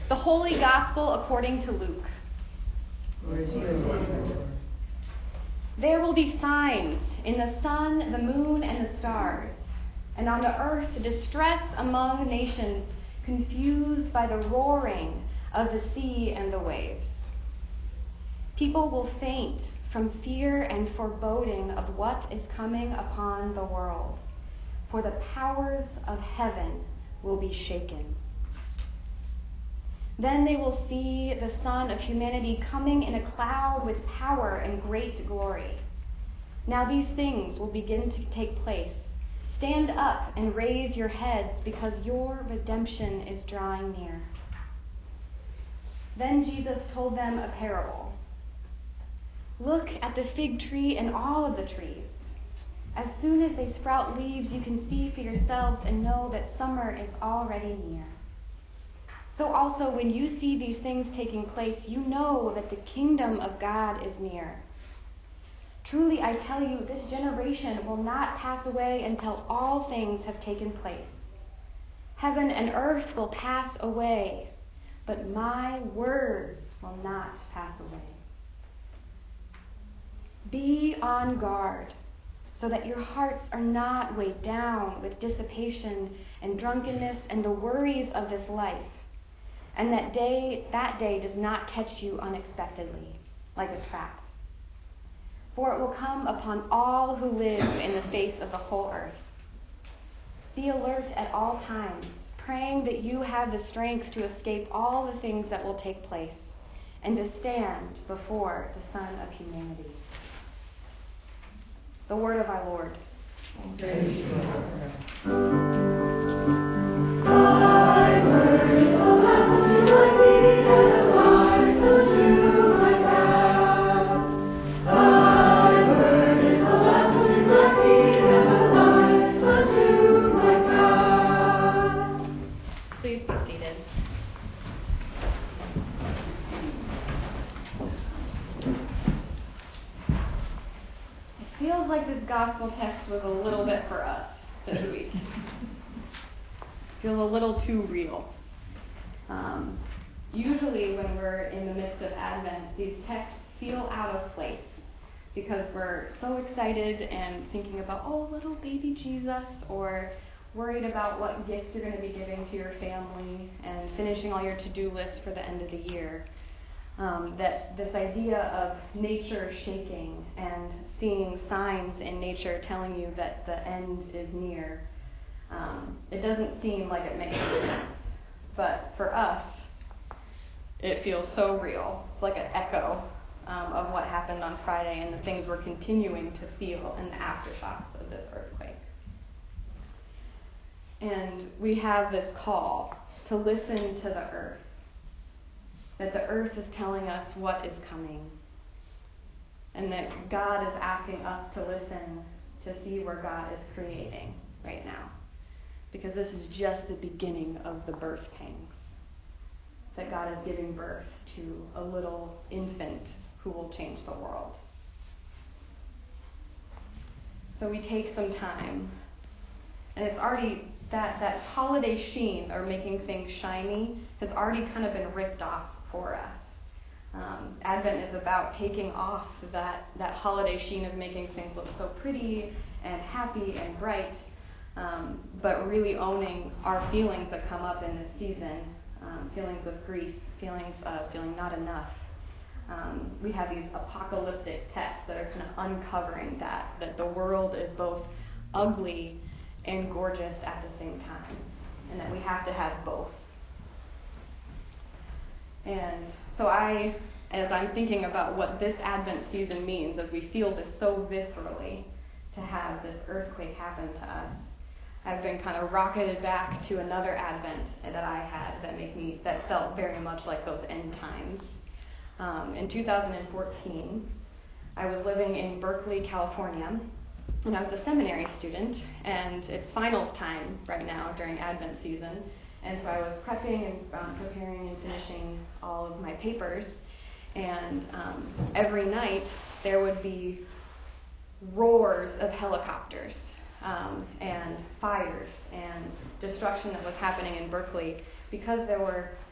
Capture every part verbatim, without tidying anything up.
The Holy Gospel according to Luke. There will be signs in the sun, the moon, and the stars, and on the earth distress among nations, confused by the roaring of the sea and the waves. People will faint from fear and foreboding of what is coming upon the world, for the powers of heaven will be shaken. Then they will see the Son of Humanity coming in a cloud with power and great glory. Now these things will begin to take place. Stand up and raise your heads, because your redemption is drawing near. Then Jesus told them a parable. Look at the fig tree and all of the trees. As soon as they sprout leaves, you can see for yourselves and know that summer is already near. So also, when you see these things taking place, you know that the kingdom of God is near. Truly, I tell you, this generation will not pass away until all things have taken place. Heaven and earth will pass away, but my words will not pass away. Be on guard, so that your hearts are not weighed down with dissipation and drunkenness and the worries of this life, and that day that day does not catch you unexpectedly, like a trap. For it will come upon all who live in the face of the whole earth. Be alert at all times, praying that you have the strength to escape all the things that will take place, and to stand before the Son of Humanity. The word of our Lord. Praise you, Lord. Thy word is a lamp to my feet and a light unto my path. Thy word is a lamp to my feet and a light unto my path. Please be seated. It feels like this gospel text was a little bit for us this week. Feels a little too real. Um, usually when we're in the midst of Advent, these texts feel out of place because we're so excited and thinking about, oh, little baby Jesus, or worried about what gifts you're going to be giving to your family and finishing all your to-do lists for the end of the year. Um, that this idea of nature shaking and seeing signs in nature telling you that the end is near, um, it doesn't seem like it makes sense. But for us, it feels so real. It's like an echo um, of what happened on Friday and the things we're continuing to feel in the aftershocks of this earthquake. And we have this call to listen to the earth. That the earth is telling us what is coming. And that God is asking us to listen to see where God is creating right now. Because this is just the beginning of the birth pangs. That God is giving birth to a little infant who will change the world. So we take some time. And it's already, that, that holiday sheen, or making things shiny, has already kind of been ripped off for us. Um, Advent is about taking off that, that holiday sheen of making things look so pretty and happy and bright, um, but really owning our feelings that come up in this season, um, feelings of grief, feelings of feeling not enough. Um, we have these apocalyptic texts that are kind of uncovering that, that the world is both ugly and gorgeous at the same time, and that we have to have both. And so I, as I'm thinking about what this Advent season means, as we feel this so viscerally to have this earthquake happen to us, I've been kind of rocketed back to another Advent that I had that made me, that felt very much like those end times. Um, in two thousand fourteen, I was living in Berkeley, California, and I was a seminary student, and it's finals time right now during Advent season. And so I was prepping and um, preparing and finishing all of my papers. And um, every night there would be roars of helicopters um, and fires and destruction that was happening in Berkeley because there were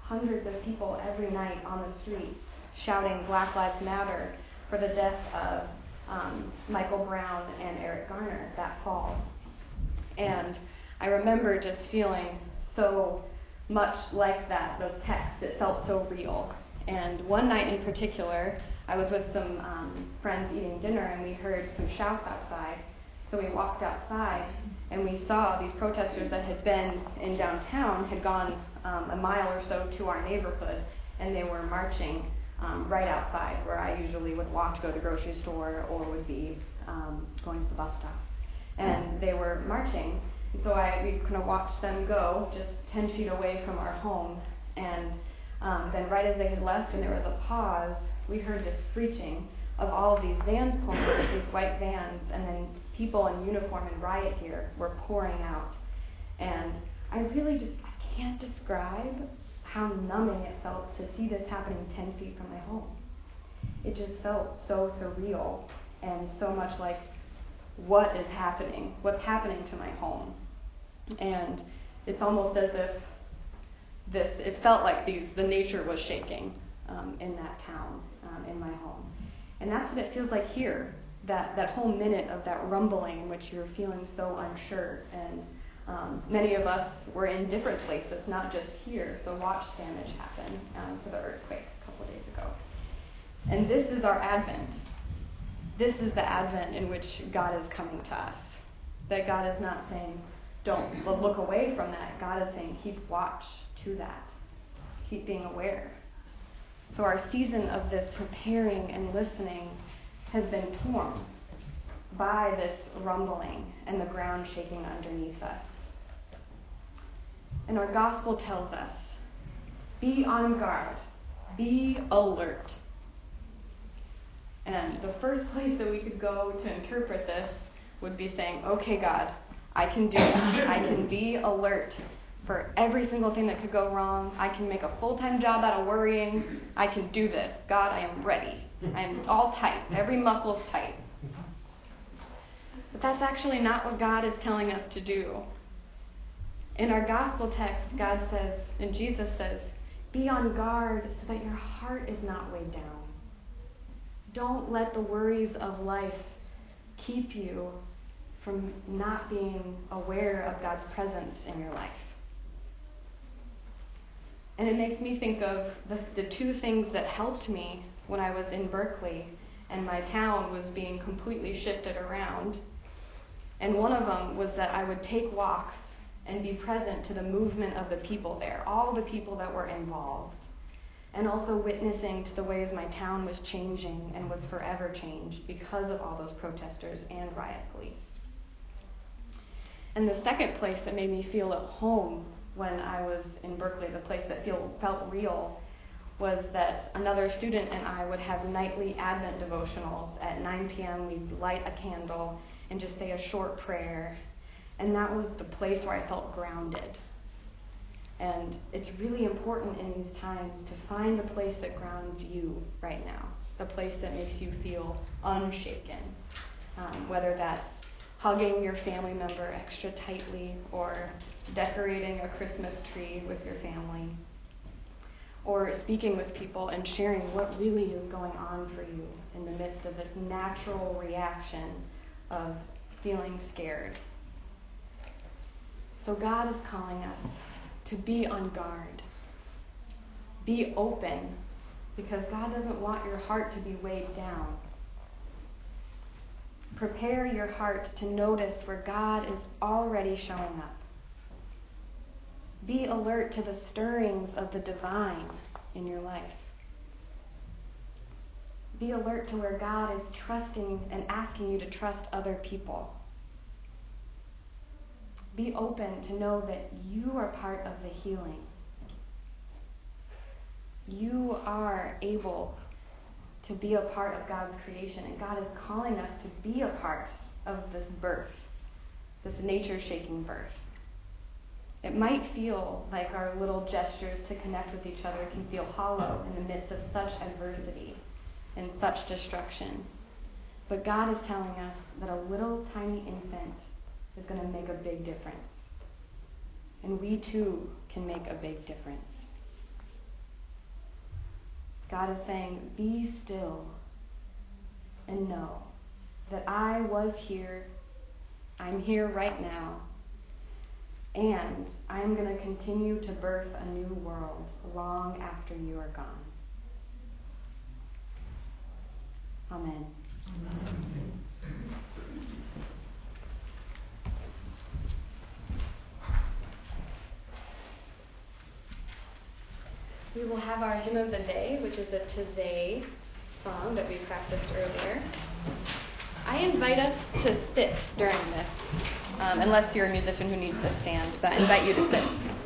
hundreds of people every night on the streets shouting Black Lives Matter for the death of um, Michael Brown and Eric Garner that fall. And I remember just feeling so much like that, those texts. It felt so real. And one night in particular, I was with some um, friends eating dinner, and we heard some shouts outside. So we walked outside, and we saw these protesters that had been in downtown had gone um, a mile or so to our neighborhood, and they were marching um, right outside where I usually would walk to go to the grocery store or would be um, going to the bus stop. And they were marching, and so I we kind of watched them go just ten feet away from our home, and um, then right as they had left and there was a pause, we heard this screeching of all of these vans pulling in, these white vans, and then people in uniform and riot gear were pouring out. And I really just, I can't describe how numbing it felt to see this happening ten feet from my home. It just felt so surreal and so much like, what is happening? What's happening to my home? And it's almost as if this, it felt like these, the nature was shaking um, in that town, um, in my home. And that's what it feels like here, that, that whole minute of that rumbling in which you're feeling so unsure. And um, many of us were in different places, not just here, so watched damage happen um, for the earthquake a couple of days ago. And this is our Advent. This is the Advent in which God is coming to us. That God is not saying, don't look away from that. God is saying, keep watch to that. Keep being aware. So our season of this preparing and listening has been formed by this rumbling and the ground shaking underneath us. And our gospel tells us, be on guard, be alert. And the first place that we could go to interpret this would be saying, okay, God, I can do that. I can be alert for every single thing that could go wrong. I can make a full-time job out of worrying. I can do this. God, I am ready. I am all tight. Every muscle's tight. But that's actually not what God is telling us to do. In our gospel text, God says, and Jesus says, be on guard so that your heart is not weighed down. Don't let the worries of life keep you from not being aware of God's presence in your life. And it makes me think of the, the two things that helped me when I was in Berkeley and my town was being completely shifted around. And one of them was that I would take walks and be present to the movement of the people there, all the people that were involved. And also witnessing to the ways my town was changing and was forever changed because of all those protesters and riot police. And the second place that made me feel at home when I was in Berkeley, the place that feel, felt real, was that another student and I would have nightly Advent devotionals. At nine p.m. we'd light a candle and just say a short prayer. And that was the place where I felt grounded. And it's really important in these times to find the place that grounds you right now, the place that makes you feel unshaken, um, whether that's hugging your family member extra tightly or decorating a Christmas tree with your family, or speaking with people and sharing what really is going on for you in the midst of this natural reaction of feeling scared. So God is calling us to be on guard. Be open, because God doesn't want your heart to be weighed down. Prepare your heart to notice where God is already showing up. Be alert to the stirrings of the divine in your life. Be alert to where God is trusting and asking you to trust other people. Be open to know that you are part of the healing. You are able to be a part of God's creation, and God is calling us to be a part of this birth, this nature-shaking birth. It might feel like our little gestures to connect with each other can feel hollow in the midst of such adversity and such destruction. But God is telling us that a little tiny infant is going to make a big difference. And we too can make a big difference. God is saying, be still and know that I was here, I'm here right now, and I'm going to continue to birth a new world long after you are gone. Amen. Amen. We will have our hymn of the day, which is the Tizay song that we practiced earlier. I invite us to sit during this, um, unless you're a musician who needs to stand, but I invite you to sit.